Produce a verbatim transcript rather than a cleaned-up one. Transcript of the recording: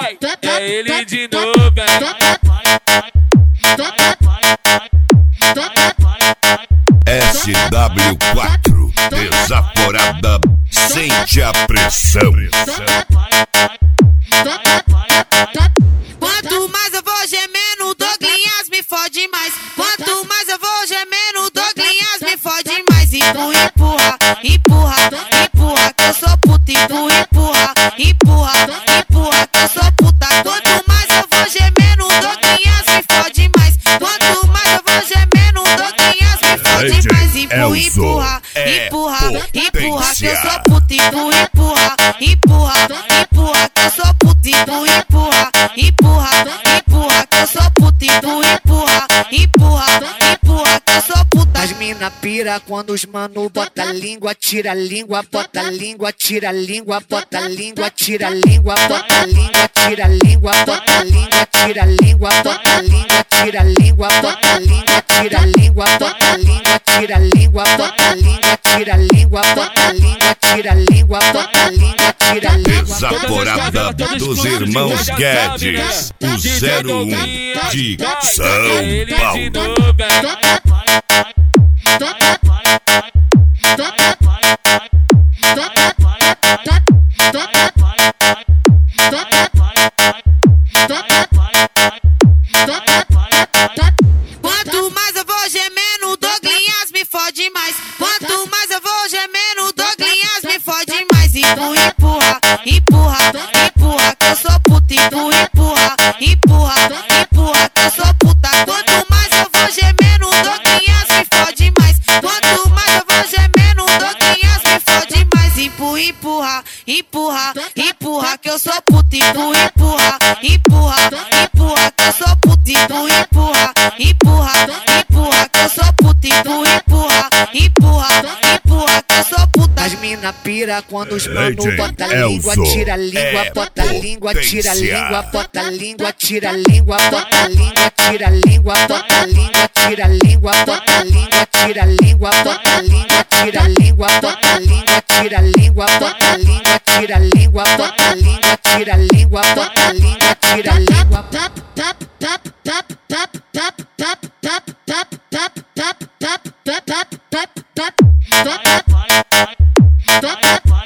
vai, é ele de novo, hein? S W quatro, desaforada, sente a pressão. Quanto mais eu vou gemendo, Douglinhas me fode mais. Quanto mais eu vou gemendo, Douglinhas me fode mais. Empurra, empurra, empurra, empurra, que eu sou puta. Empurra, empurra, empurra, empurra, que eu sou puta. Quanto mais eu vou gemendo, Douglinhas me fode mais. Quanto mais eu vou gemendo, Douglinhas me fode mais. Empurra, empurra, empurra, empurra, que eu sou puta. Empurra, empurra, empurra, empurra, que eu sou puta. Empurra, empurra, empurra, empurra, que eu sou puta. Empurra, empurra, empurra, empurra, que eu sou puta. As mina pira quando os mano bota a língua, tira a língua, bota a língua, tira a língua, bota a língua, tira a língua, bota a língua, tira a língua, bota a língua, tira a língua, bota a língua, tira a língua, bota a língua, tira a língua, bota a língua, tira a língua, bota a língua, tira a língua, bota a língua, tira a língua, bota a língua, tira a língua. Desaforada dos irmãos Guedes, o zero um de São Paulo. Quanto mais eu vou gemendo, Douglinhas me fode mais. Quanto mais eu vou gemendo, Douglinhas me fode mais. Empurra, empurra, empurra, empurra, que eu sou puta. Empurra, empurra, empurra, empurra, que eu sou puta. Quanto mais eu vou gemendo, Douglinhas me fode mais. Quanto mais eu vou gemendo, Douglinhas me fode mais. Empurra, empurra, empurra, empurra, que eu sou puta. Empurra, empurra, empurra, empurra, que eu sou puta. Empurra, empurra, empurra, empurra, que eu sou puta. Empurra, empurra, empurra, empurra, que eu sou puta. As mina pira quando os mano bota a língua, tira a língua, bota a língua, tira a língua, bota a língua, tira a língua, bota a língua, tira a língua, bota a língua, tira a língua, bota a língua, tira a língua, bota a língua, tira a língua, bota a língua, tira a língua, bota a língua, tira a língua, bota a língua, tira a língua, bota a língua, tira a língua. Tap tap tap tap tap tap tap tap tap tap tap tap tap tap tap tap tap tap